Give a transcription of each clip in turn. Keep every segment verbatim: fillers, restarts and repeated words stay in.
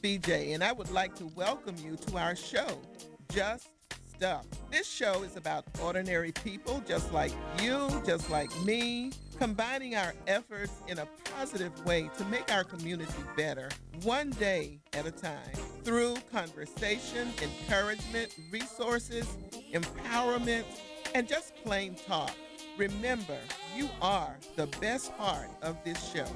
B J, and I would like to welcome you to our show, Just Stuff. This show is about ordinary people just like you, just like me, combining our efforts in a positive way to make our community better, one day at a time, through conversation, encouragement, resources, empowerment, and just plain talk. Remember, you are the best part of this show.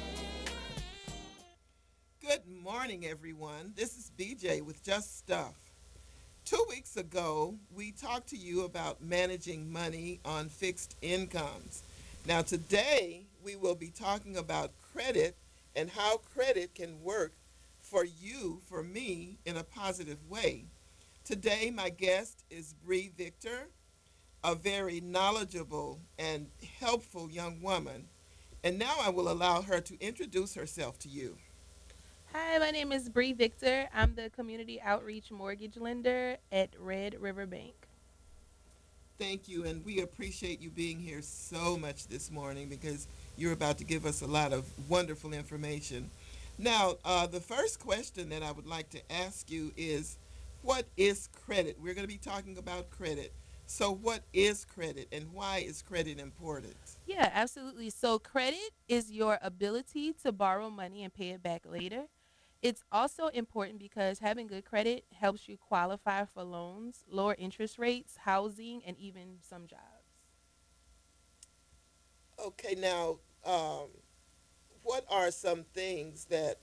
Good morning, everyone. This is B J with Just Stuff. Two weeks ago, we talked to you about managing money on fixed incomes. Now, today, we will be talking about credit and how credit can work for you, for me, in a positive way. Today, my guest is Bree Victor, a very knowledgeable and helpful young woman. And now I will allow her to introduce herself to you. Hi, my name is Bree Victor. I'm the community outreach mortgage lender at Red River Bank. Thank you, and we appreciate you being here so much this morning because you're about to give us a lot of wonderful information. Now, uh, the first question that I would like to ask you is, what is credit? We're going to be talking about credit. So, what is credit, and why is credit important? Yeah, absolutely. So, credit is your ability to borrow money and pay it back later. It's also important because having good credit helps you qualify for loans, lower interest rates, housing, and even some jobs. Okay, now, um, what are some things that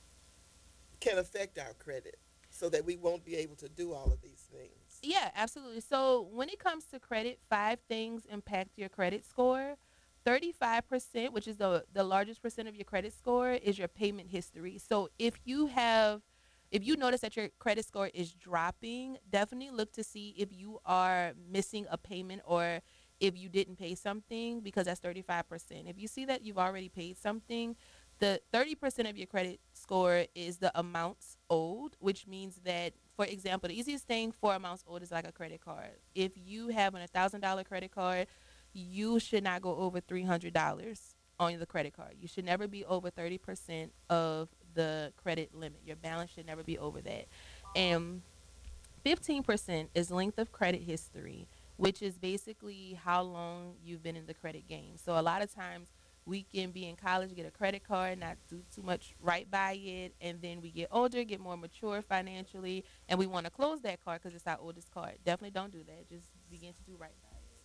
can affect our credit so that we won't be able to do all of these things? Yeah, absolutely. So when it comes to credit, five things impact your credit score. thirty-five percent, which is the the largest percent of your credit score, is your payment history. So if you have if you notice that your credit score is dropping, definitely look to see if you are missing a payment or if you didn't pay something because that's thirty-five percent. If you see that you've already paid something, the thirty percent of your credit score is the amounts owed, which means that, for example, the easiest thing for amounts owed is like a credit card. If you have an one thousand dollars credit card, you should not go over three hundred dollars on the credit card. You should never be over thirty percent of the credit limit. Your balance should never be over that. And fifteen percent is length of credit history, which is basically how long you've been in the credit game. So a lot of times we can be in college, get a credit card, not do too much right by it, and then we get older, get more mature financially, and we want to close that card because it's our oldest card. Definitely don't do that. Just begin to do right by it.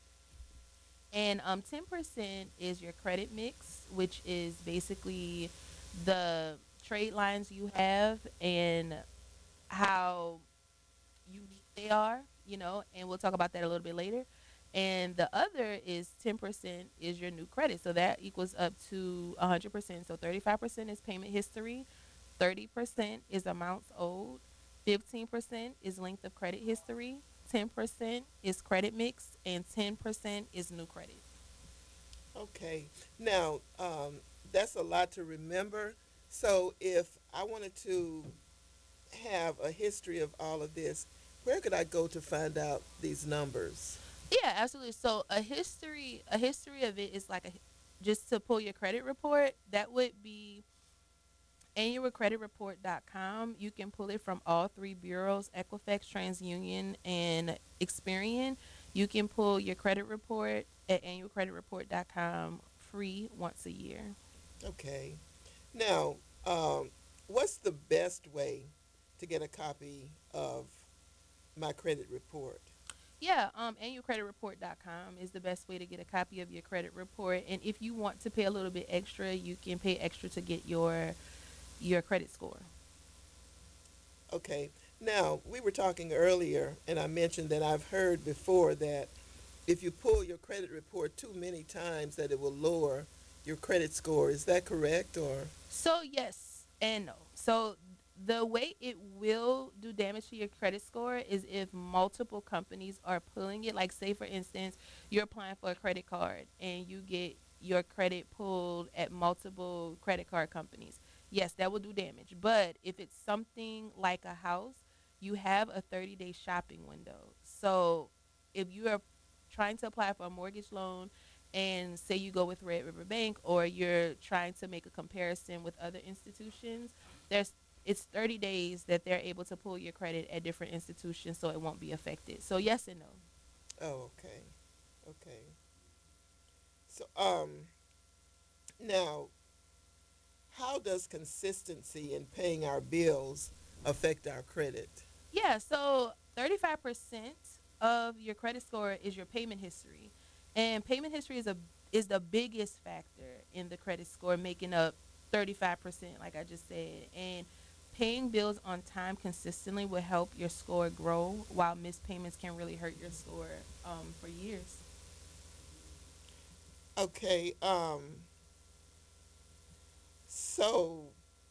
And um, ten percent is your credit mix, which is basically the trade lines you have and how unique they are, you know, and we'll talk about that a little bit later. And the other is ten percent is your new credit. So that equals up to one hundred percent. So thirty-five percent is payment history, thirty percent is amounts owed, fifteen percent is length of credit history, ten percent is credit mix, and ten percent is new credit. Okay. Now, um, that's a lot to remember. So, if I wanted to have a history of all of this, where could I go to find out these numbers? Yeah, absolutely. So a history a history of it is like a just to pull your credit report, that would be annual credit report dot com. You can pull it from all three bureaus, Equifax, TransUnion, and Experian. You can pull your credit report at annual credit report dot com free once a year. Okay. Now, um, what's the best way to get a copy of my credit report? Yeah, um, annual credit report dot com is the best way to get a copy of your credit report. And if you want to pay a little bit extra, you can pay extra to get your your credit score. Okay. Now, we were talking earlier, and I mentioned that I've heard before that if you pull your credit report too many times, that it will lower your credit score. Is that correct? Or So yes and no. So the way it will do damage to your credit score is if multiple companies are pulling it. Like say for instance, you're applying for a credit card and you get your credit pulled at multiple credit card companies. Yes, that will do damage. But if it's something like a house, you have a thirty day shopping window. So if you are trying to apply for a mortgage loan and say you go with Red River Bank or you're trying to make a comparison with other institutions, there's it's thirty days that they're able to pull your credit at different institutions so it won't be affected. So yes and no. Oh, okay. Okay. So, um, now, how does consistency in paying our bills affect our credit? Yeah, so thirty-five percent of your credit score is your payment history. And payment history is a is the biggest factor in the credit score, making up thirty-five percent like I just said. And paying bills on time consistently will help your score grow, while missed payments can really hurt your score um, for years. Okay. Um, so,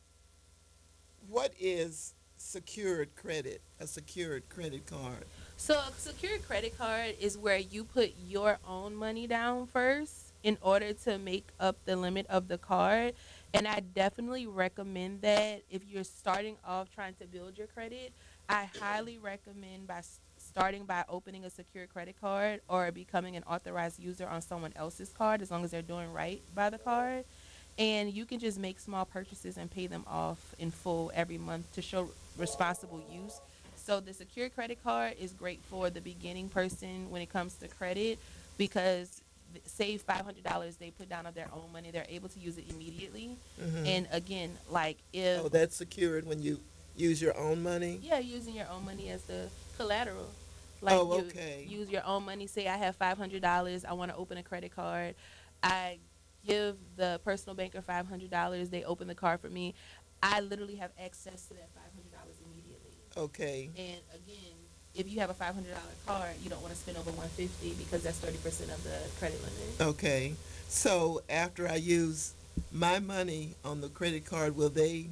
what is secured credit? A secured credit card. So a secured credit card is where you put your own money down first in order to make up the limit of the card. And I definitely recommend that if you're starting off trying to build your credit, I highly recommend by s- starting by opening a secure credit card or becoming an authorized user on someone else's card as long as they're doing right by the card. And you can just make small purchases and pay them off in full every month to show responsible use. So the secure credit card is great for the beginning person when it comes to credit because th- save five hundred dollars they put down of their own money, they're able to use it immediately. Mm-hmm. And again, like if Oh, that's secured when you use your own money? yeah, using your own money as the collateral. Like Oh, you okay. use your own money. Say I have five hundred dollars. I want to open a credit card. I give the personal banker five hundred dollars. They open the card for me. I literally have access to that five hundred dollars immediately. Okay. And again, if you have a five hundred dollar card, you don't want to spend over one fifty because that's thirty percent of the credit limit. Okay. So, after I use my money on the credit card, will they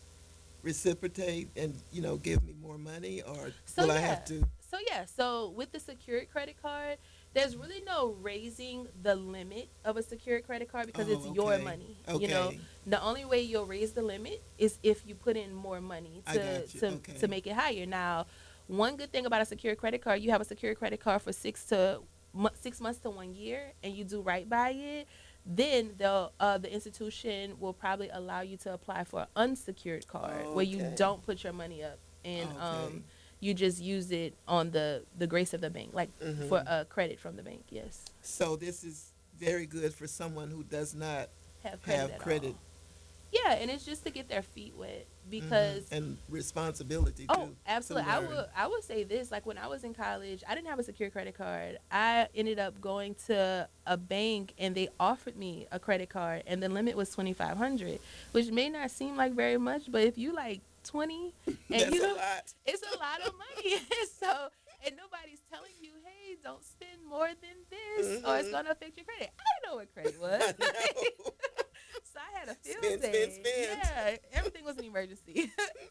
reciprocate and, you know, give me more money, or So will I yeah. have to? So yeah. So with the secured credit card, there's really no raising the limit of a secured credit card because it's Oh, your okay. money. You know, Okay. the only way you'll raise the limit is if you put in more money I to got you. to to Okay. make it higher. Now, one good thing about a secured credit card, you have a secured credit card for six to mo- six months to one year, and you do right by it. Then the uh, the institution will probably allow you to apply for an unsecured card where you Okay. don't put your money up and Okay. um you just use it on the the grace of the bank, like for Mm-hmm. a credit from the bank. Yes, So, this is very good for someone who does not have credit have at credit. all. Yeah, and it's just to get their feet wet Mm-hmm. because And responsibility, oh, too, to absolutely. I learn. would I would say this, like when I was in college, I didn't have a secure credit card. I ended up going to a bank and they offered me a credit card and the limit was twenty-five hundred, which may not seem like very much, but if you like twenty and That's you a know lot. it's a lot of money. So and nobody's telling you, "Hey, don't spend more than this or it's Mm-hmm. going to affect your credit." I didn't know what credit was. I know. So I had a field Spend, spend, day. spend. Yeah, everything was an emergency.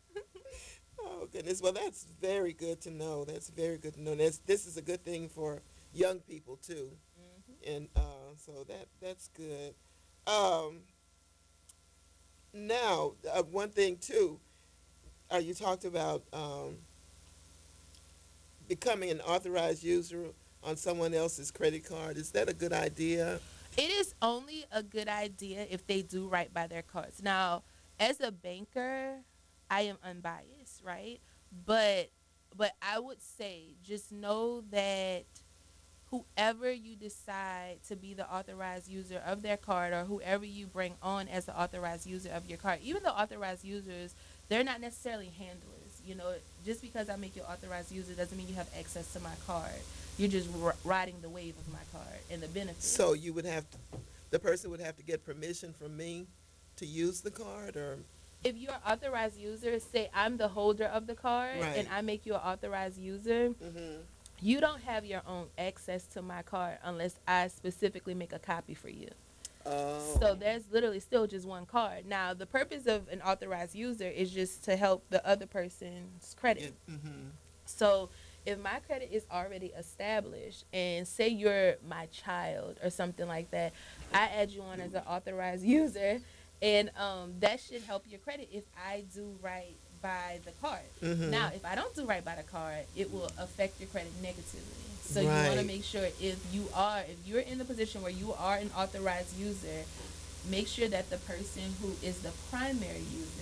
Oh goodness. Well, that's very good to know. That's very good to know. That's this is a good thing for young people too, hmm and uh, so that that's good. Um, now, uh, one thing too. Uh, you talked about um, becoming an authorized user on someone else's credit card. Is that a good idea? It is only a good idea if they do right by their cards. Now, as a banker, I am unbiased, right? But but I would say just know that whoever you decide to be the authorized user of their card or whoever you bring on as the authorized user of your card, even the authorized users, they're not necessarily handlers. You know, just because I make you authorized user doesn't mean you have access to my card. You're just r- riding the wave of my card and the So benefits. you would have to, the person would have to get permission from me to use the card, or If you're an authorized user, say I'm the holder of the card and right? I make you an authorized user, Mm-hmm. you don't have your own access to my card unless I specifically make a copy for you. So Oh. there's literally still just one card. Now, the purpose of an authorized user is just to help the other person's Yeah. credit. Mm-hmm. So if my credit is already established and say you're my child or something like that, I add you on as an authorized user and um, that should help your credit if I do right by the card. Mm-hmm. Now, if I don't do right by the card, it will affect your credit negatively. So you want to Right. make sure if you are if you're in the position where you are an authorized user, make sure that the person who is the primary user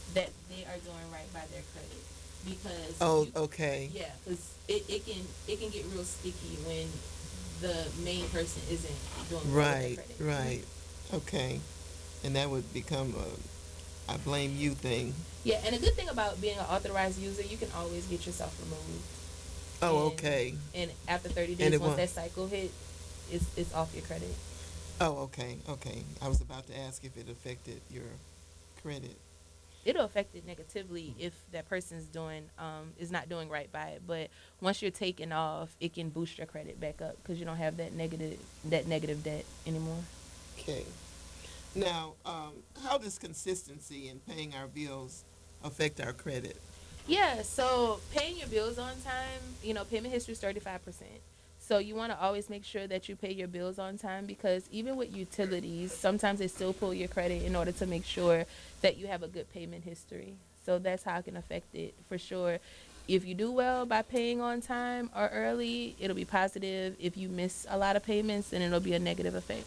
that they are doing right by their credit, because Oh, you, okay. yeah, because it, it can it can get real sticky when the main person isn't doing well with their Right, credit. Hmm. right. Okay. And that would become a I blame you thing. Yeah, and a good thing about being an authorized user, you can always get yourself removed. Oh, And okay. and after thirty And days, it once was. that cycle hit, it's it's off your credit. Oh, okay, okay. I was about to ask if it affected your credit. It'll affect it negatively if that person's doing um is not doing right by it. But once you're taken off, it can boost your credit back up because you don't have that negative that negative debt anymore. Okay. Now, um, how does consistency in paying our bills affect our credit? Yeah, so paying your bills on time, you know, payment history is thirty-five percent. So you want to always make sure that you pay your bills on time, because even with utilities, sometimes they still pull your credit in order to make sure that you have a good payment history. So that's how it can affect it for sure. If you do well by paying on time or early, it'll be positive. If you miss a lot of payments, then it'll be a negative effect.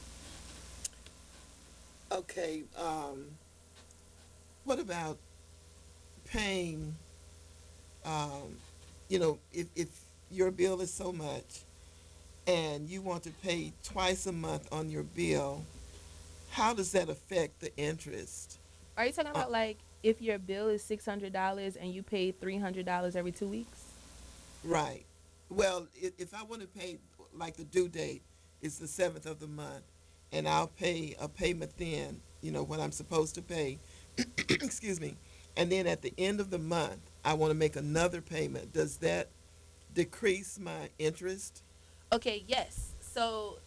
Okay. Um, what about paying? Um, you know, if if your bill is so much and you want to pay twice a month on your bill, how does that affect the interest? Are you talking Uh, about like if your bill is six hundred dollars and you pay three hundred dollars every two weeks? right. Well, if, if I want to pay, like the due date is the seventh of the month, and I'll pay a payment then, you know, what I'm supposed to pay, excuse me, and then at the end of the month, I want to make another payment. Does that decrease my interest? Okay, yes. So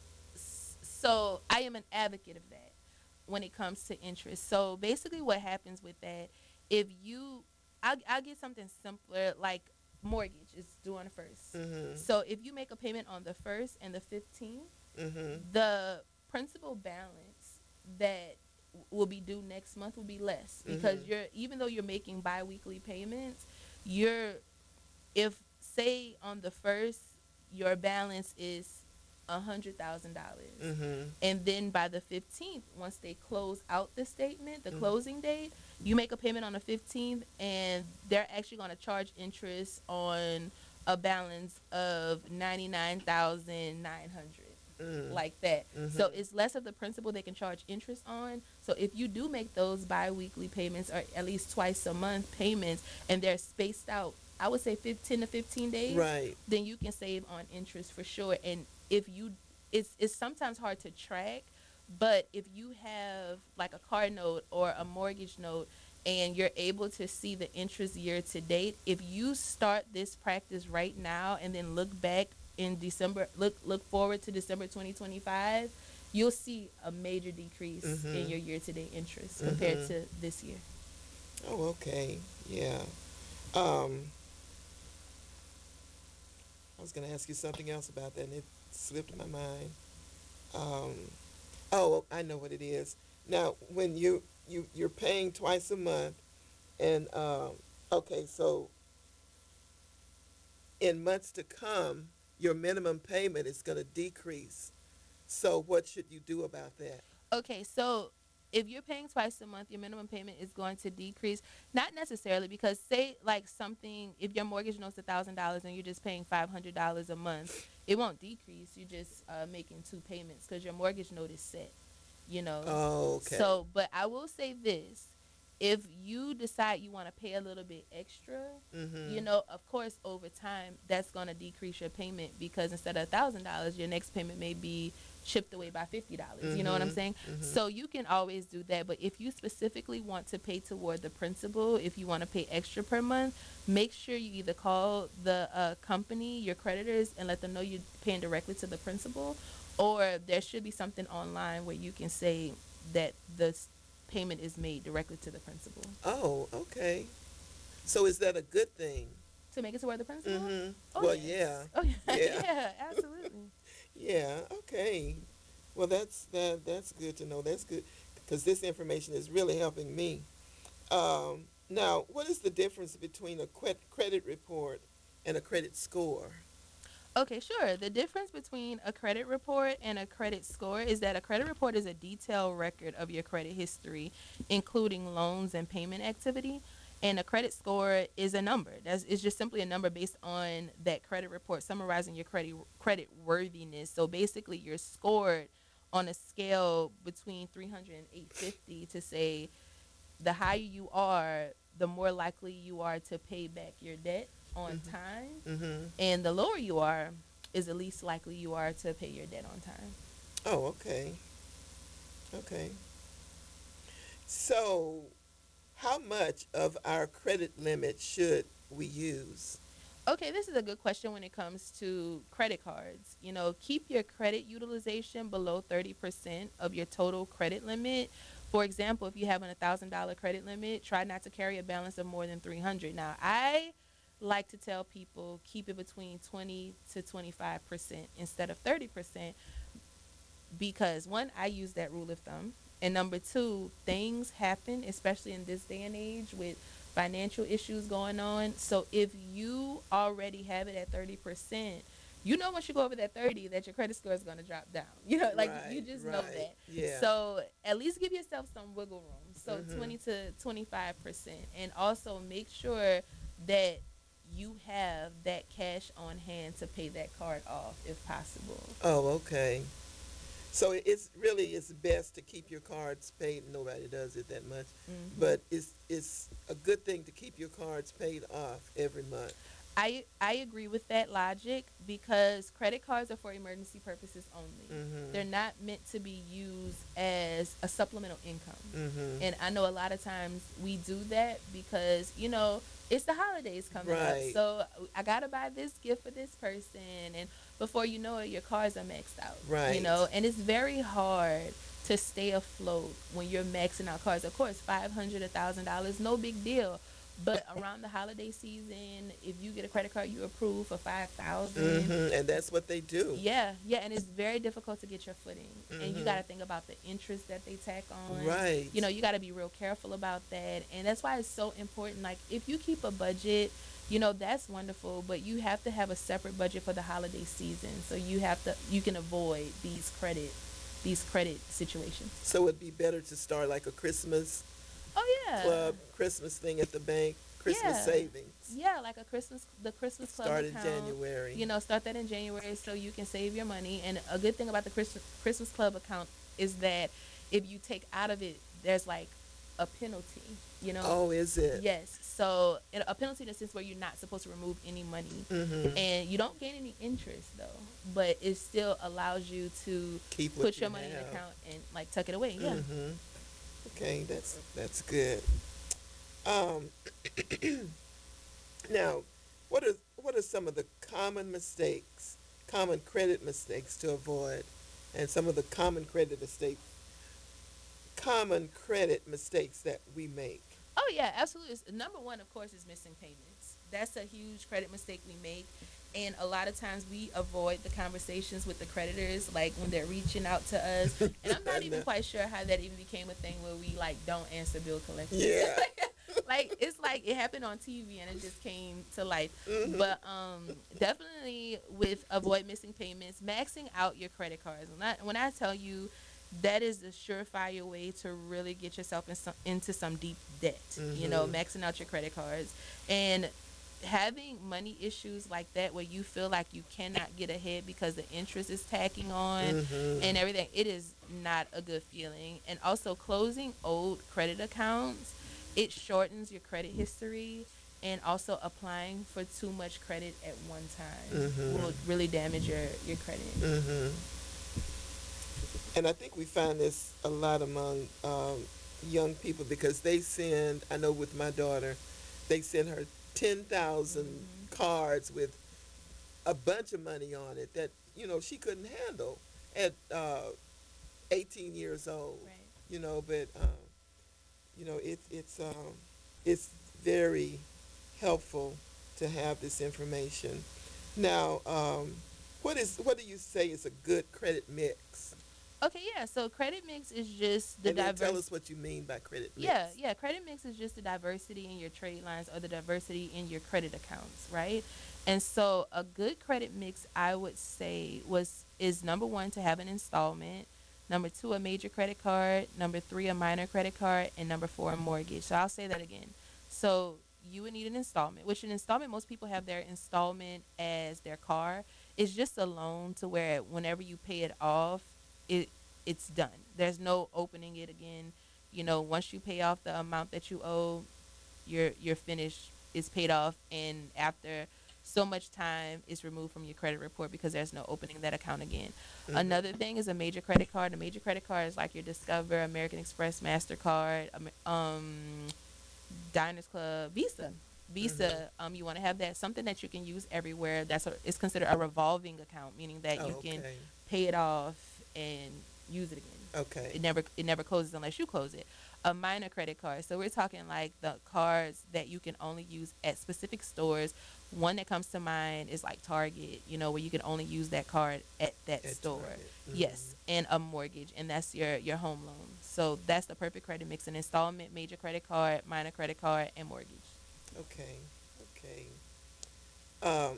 so I am an advocate of that when it comes to interest. So basically what happens with that, if you I'll, I'll get something simpler like mortgage is due on the first. Mm-hmm. So if you make a payment on the first and the fifteenth, Mm-hmm. the principal balance that will be due next month will be less, because Mm-hmm. you're even though you're making biweekly payments, you're if say on the first your balance is a hundred thousand dollars, Mm-hmm. and then by the fifteenth, once they close out the statement, the Mm-hmm. closing date, you make a payment on the fifteenth, and they're actually going to charge interest on a balance of ninety-nine thousand nine hundred, like that. Mm-hmm. So it's less of the principal they can charge interest on. So if you do make those bi-weekly payments, or at least twice a month payments, and they're spaced out, I would say fifteen to fifteen days, Right. then you can save on interest for sure. And if you it's it's sometimes hard to track, but if you have like a car note or a mortgage note and you're able to see the interest year to date, if you start this practice right now and then look back in December, look look forward to December twenty twenty-five, you'll see a major decrease in Mm-hmm. your year to date interest compared Mm-hmm. to this year. Oh, okay. Yeah. Um, I was going to ask you something else about that, and it slipped my mind. Um, oh, I know what it is. Now, when you you you're paying twice a month, and um, okay, so in months to come, your minimum payment is going to decrease. So, what should you do about that? Okay, so if you're paying twice a month, your minimum payment is going to decrease. Not necessarily, because say like something, if your mortgage note's a thousand dollars and you're just paying five hundred dollars a month, it won't decrease. You just uh, making two payments because your mortgage note is set. You know. Oh, okay. So, but I will say this: if you decide you want to pay a little bit extra, you Mm-hmm. know, of course, over time, that's going to decrease your payment, because instead of a thousand dollars, your next payment may be chipped away by fifty dollars. You know what I'm Mm-hmm. saying? Mm-hmm. So you can always do that. But if you specifically want to pay toward the principal, if you want to pay extra per month, make sure you either call the uh, company, your creditors, and let them know you're paying directly to the principal, or there should be something online where you can say that the payment is made directly to the principal. Oh, okay. So, is that a good thing? To make it toward the principal? Mm-hmm. Oh Well, yeah. yes. Oh yeah, Yeah. yeah, absolutely. Yeah. Okay. Well, that's that. That's good to know. That's good because this information is really helping me. Um, now, what is the difference between a cre- credit report and a credit score? Okay, sure. The difference between a credit report and a credit score is that a credit report is a detailed record of your credit history, including loans and payment activity. And a credit score is a number. That's it's just simply a number based on that credit report summarizing your credit credit worthiness. So basically, you're scored on a scale between three hundred and eight hundred fifty to say the higher you are, the more likely you are to pay back your debt on time, Mm-hmm. and the lower you are is the least likely you are to pay your debt on time. Oh, okay. Okay. So, how much of our credit limit should we use? Okay, this is a good question when it comes to credit cards. You know, keep your credit utilization below thirty percent of your total credit limit. For example, if you have an one thousand dollars credit limit, try not to carry a balance of more than three hundred. Now, I like to tell people keep it between twenty to twenty-five percent instead of thirty percent because one, I use that rule of thumb, and number two, things happen, especially in this day and age with financial issues going on. So if you already have it at thirty percent, you know once you go over that thirty that your credit score is going to drop down. You know, like you Right, just know right. that. Yeah. So at least give yourself some wiggle room. So Mm-hmm. twenty to twenty-five percent, and also make sure that you have that cash on hand to pay that card off if possible. Oh, okay. So it's really it's best to keep your cards paid. Nobody does it that much, Hmm. but it's it's a good thing to keep your cards paid off every month. I I agree with that logic because credit cards are for emergency purposes only. Mm-hmm. They're not meant to be used as a supplemental income. Mm-hmm. And I know a lot of times we do that because, you know, it's the holidays coming up. Right. So I got to buy this gift for this person, and before you know it your cards are maxed out. You Right. know, and it's very hard to stay afloat when you're maxing out cards. Of course, five hundred, a thousand dollars, no big deal. But around the holiday season, if you get a credit card, you approve for five thousand. Mm-hmm. And that's what they do. Yeah, yeah, and it's very difficult to get your footing, and you got Mm-hmm. to think about the interest that they tack on. Right. You know, you got to be real careful about that, and that's why it's so important. Like, if you keep a budget, you know that's wonderful, but you have to have a separate budget for the holiday season, so you have to you can avoid these credit these credit situations. So it'd be better to start like a Christmas Oh yeah, club, Christmas thing at the bank, Christmas yeah. savings. Yeah, like a Christmas, the Christmas Club Start in account. January. You know, start that in January so you can save your money. And a good thing about the Christmas Christmas Club account is that if you take out of it, there's like a penalty. You know. Oh, is it? Yes. So in a penalty in the sense where you're not supposed to remove any money, Mm-hmm. and you don't gain any interest though, but it still allows you to Keep what put you your money in have. the account and like tuck it away. Yeah. Mm-hmm. Okay, that's that's good. Um, now, what are what are some of the common mistakes, common credit mistakes to avoid, and some of the common credit mistake, common credit mistakes that we make? Oh yeah, absolutely. It's- Number one, of course, is missing payments. That's a huge credit mistake we make, and a lot of times we avoid the conversations with the creditors, like when they're reaching out to us. And I'm not even No. quite sure how that even became a thing where we like don't answer bill collectors. Yeah. Like it's like it happened on T V and it just came to life. Mhm. But um, definitely with avoid missing payments, maxing out your credit cards. When I when I tell you that is the surefire way to really get yourself in some, into some deep debt. You know, Mhm. maxing out your credit cards and having money issues like that where you feel like you cannot get ahead because the interest is tacking on Mhm. and everything, it is not a good feeling. And also closing old credit accounts, it shortens your credit history, and also applying for too much credit at one time Mhm. will really damage your your credit. Mhm. And I think we find this a lot among um, young people because they send. I know with my daughter, they send her ten thousand Hmm. cards with a bunch of money on it that you know she couldn't handle at uh, eighteen years old. Right. You know, but um, you know it, it's um, it's very helpful to have this information. Now, um, what is what do you say is a good credit mix? Okay, yeah. So credit mix is just the And then tell diverse. us what you mean by credit mix. Yeah, yeah. Credit mix is just the diversity in your trade lines or the diversity in your credit accounts, right? And so a good credit mix, I would say, was is number one to have an installment, number two a major credit card, number three a minor credit card, and number four a mortgage. So I'll say that again. So you would need an installment, which an installment most people have their installment as their car. It's just a loan to where whenever you pay it off, it it's done. There's no opening it again. You know, once you pay off the amount that you owe, you're you're finished. It's paid off, and after so much time is removed from your credit report because there's no opening that account again. Mm-hmm. Another thing is a major credit card. A major credit card is like your Discover, American Express, Mastercard, um, um, Diners Club, Visa. Mm-hmm. Visa, um, you want to have that something that you can use everywhere. That's a, it's considered a revolving account, meaning that Oh, you can okay. pay it off and use it again. Okay. It never it never closes unless you close it. A minor credit card. So we're talking like the cards that you can only use at specific stores. One that comes to mind is like Target, you know, where you can only use that card at that At store. Target. Yes, Mm-hmm. and a mortgage, and that's your your home loan. So that's the perfect credit mix: an installment, major credit card, minor credit card, and mortgage. Okay. Okay. Um,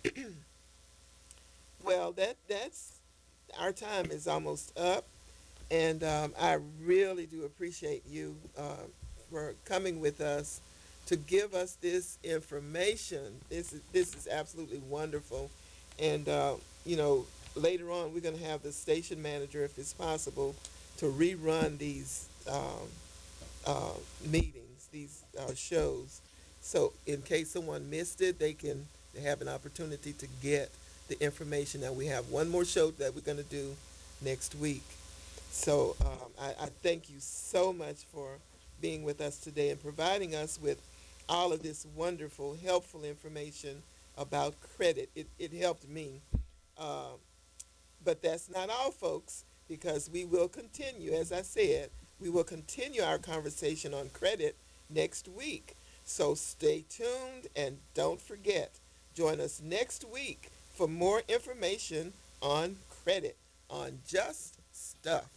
well, that that's our time is almost up, and um, I really do appreciate you uh, for coming with us to give us this information. This is this is absolutely wonderful, and uh, you know later on we're going to have the station manager, if it's possible, to rerun these um, uh, meetings, these uh, shows, so in case someone missed it, they can have an opportunity to get the information. Now we have one more show that we're going to do next week. So um, I, I thank you so much for being with us today and providing us with all of this wonderful, helpful information about credit. It, it helped me. Uh, but that's not all, folks, because we will continue, as I said, we will continue our conversation on credit next week. So stay tuned and don't forget, join us next week for more information on credit on Just Stuff.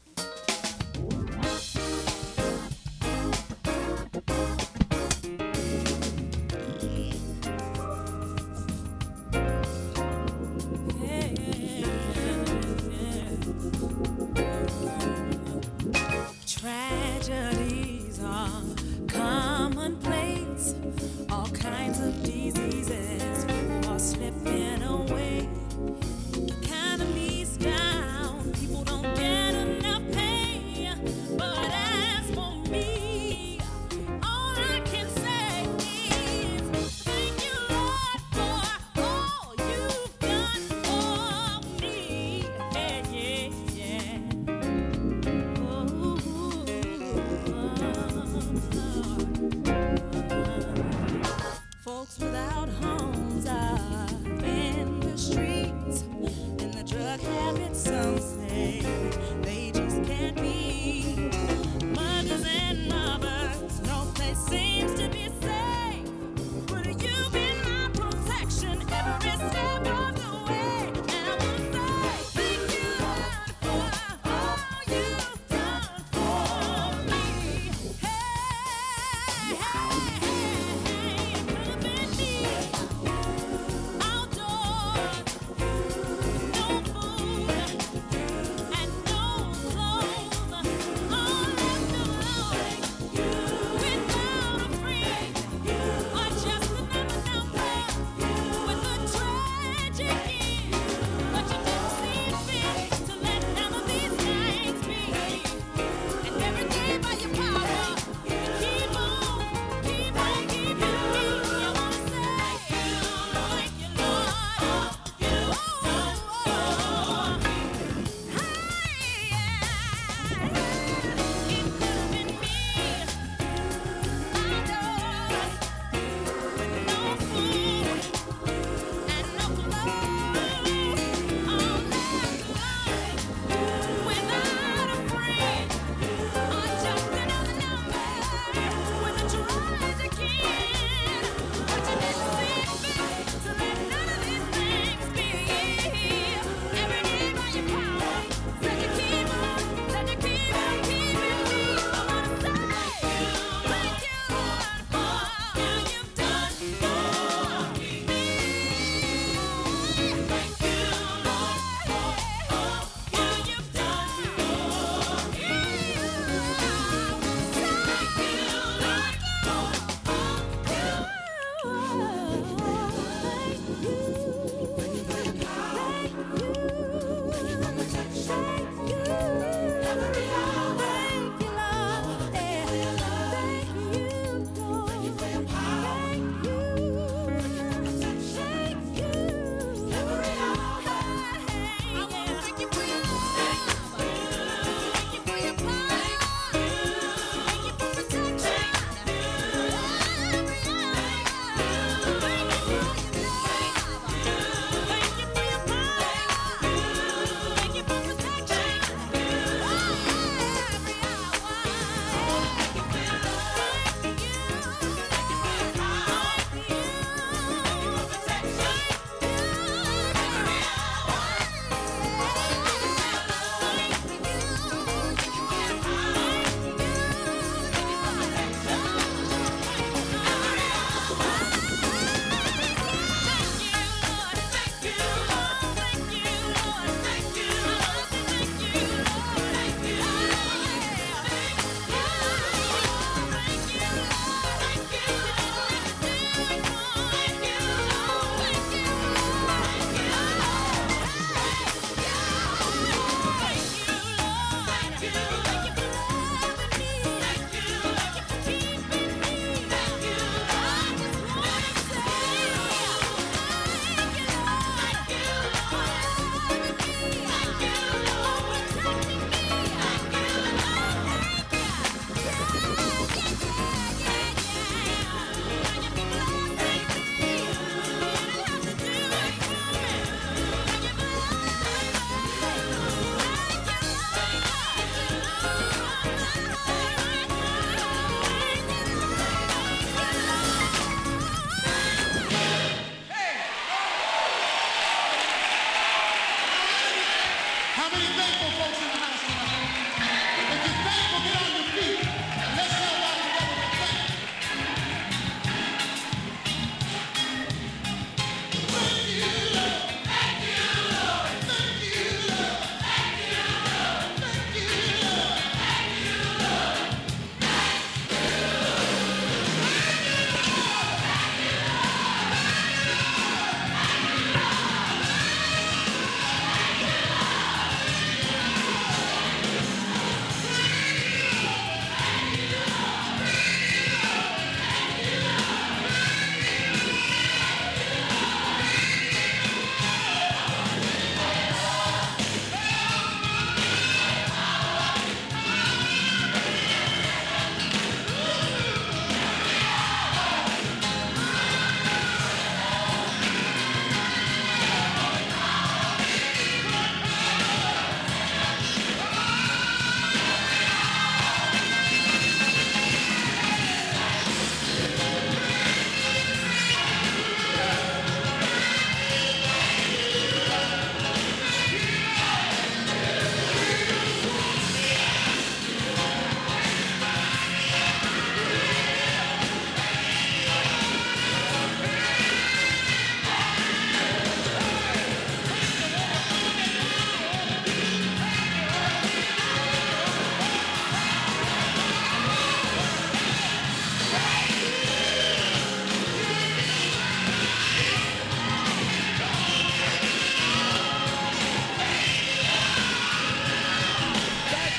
Tragedies are commonplace. All kinds of diseases are slipping away. Economy's down. People don't get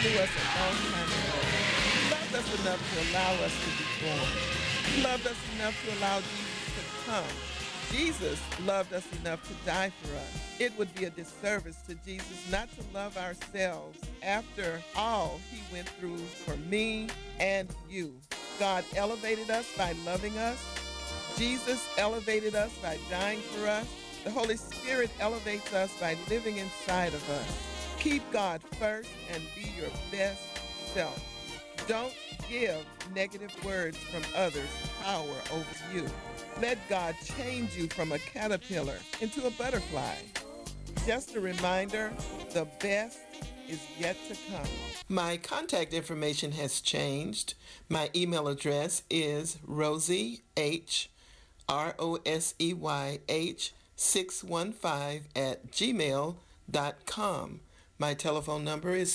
knew us a long time ago. He loved us enough to allow us to be born. He loved us enough to allow Jesus to come. Jesus loved us enough to die for us. It would be a disservice to Jesus not to love ourselves after all he went through for me and you. God elevated us by loving us. Jesus elevated us by dying for us. The Holy Spirit elevates us by living inside of us. Keep God first and be your best self. Don't give negative words from others power over you. Let God change you from a caterpillar into a butterfly. Just a reminder, the best is yet to come. My contact information has changed. My email address is Rosie H, R O S E Y H, six one five at gmail dot com. My telephone number is